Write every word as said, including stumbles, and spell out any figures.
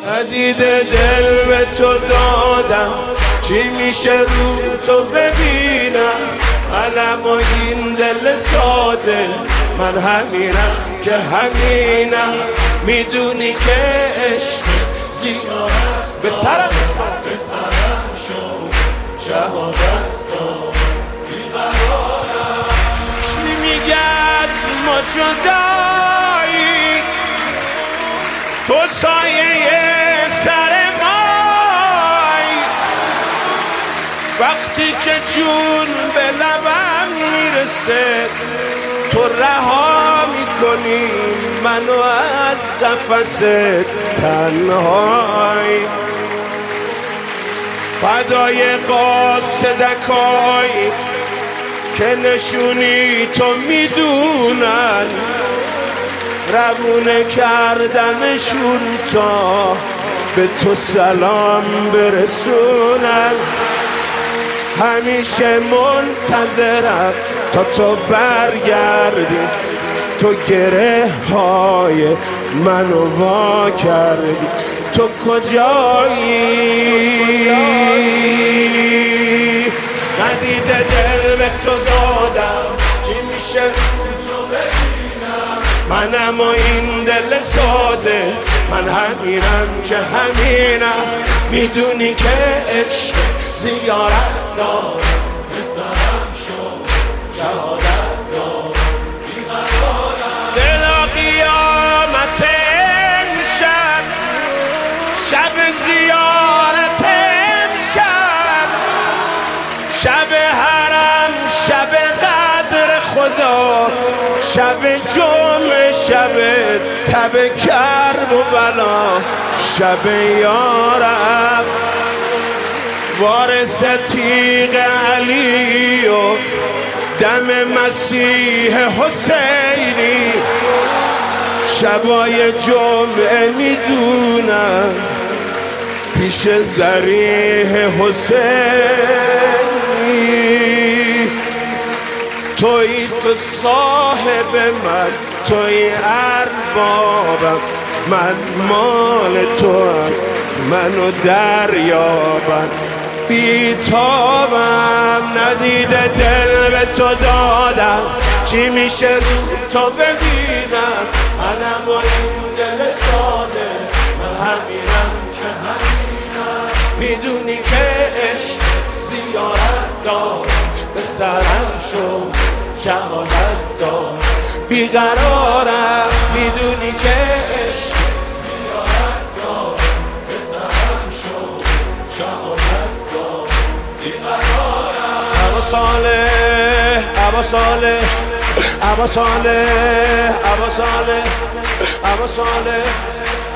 ندیده دل به تو دادم، چی میشه رو تو ببینم؟ منم و این دل ساده، من همینم که همینم. میدونی که عشق زیارت به سرم به سرم شو شهادت دار بیقرارم. میگه از ما جدایی، تو سایه سر مای، وقتی که جون به لبم میرسه تو رها میکنی منو از قفس تنهایی. فدای قاصدکایی که نشونی تو میدونن، روونه کردمشون تا به تو سلام برسونن. همیشه منتظرم تا تو برگردی، تو گره های منو وا کردی. تو کجایی؟ ندیده دل به تو دادم، چی میشه تو ببینم؟ منم و این دل ساده، من همینم که همینم. میدونی که عشق زیارت دار، به سرم شو شهادت دار بیقرارم. دلا قیامت امشب، شب زیارت امشب، شب حرم، شب قدر خدا، شب جمعه، شب تب کرب و بلا، شب یارم. وارث تیغ علی و دم مسیح حسینی، شبای جمعه میدونم پیش ضریح حسینی. توی تو صاحب من، توی اربابم، من مال تو هم، منو دریابم. بیتابم ندیده دل به تو دادم، چی میشه رو تو ببینم؟ منم با این دل ساده، من همینم که همینم. میدونی که عشق زیارت دار، به سرم شو شهادت دار بیقرارم. میدونی که عشق زیارت دار، به سرم شو شهادت دار بیقرارم. ابا صالح، ابا صالح، ابا صالح، ابا صالح، ابا صالح،